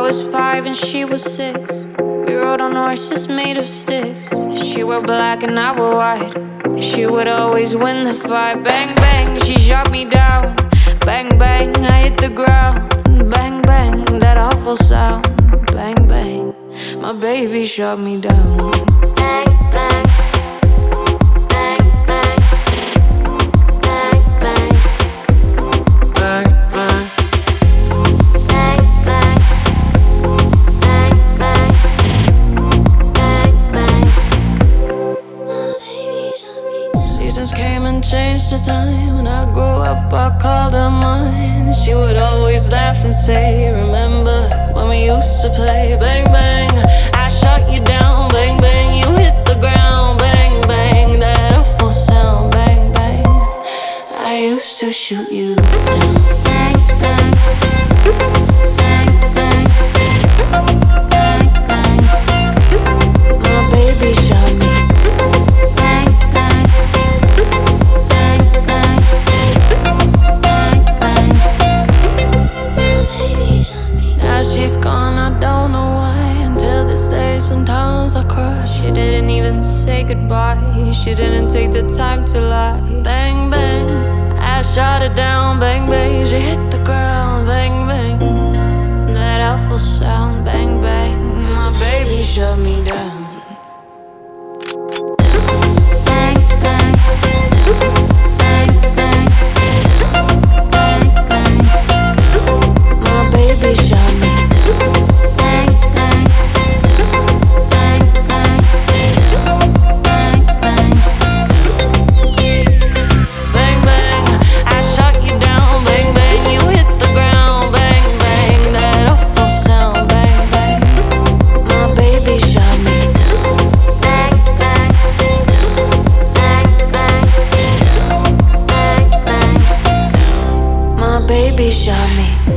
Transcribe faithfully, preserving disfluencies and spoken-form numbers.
was five and she was six. We rode on horses made of sticks. She wore black and I wore white. She would always win the fight. Bang, bang, she shot me down. Bang, bang, I hit the ground. Bang, bang, that awful sound. Bang, bang, my baby shot me down. Bang, bang. Seasons came and changed the time. When I grew up, I called her mine. She would always laugh and say, remember when we used to play? Bang, bang, I shot you down. Bang, bang, you hit the ground. Bang, bang, that awful sound. Bang, bang, I used to shoot you down. Bang, bang, bang, bang, bang, bang, my baby shot me. She's gone, I don't know why. Until this day, sometimes I cry. She didn't even say goodbye. She didn't take the time to lie. Bang, bang, I shot her down. Bang, bang, she hit the ground. Bang, bang, that awful sound. Bang, bang, my baby shut me down. Baby shot me.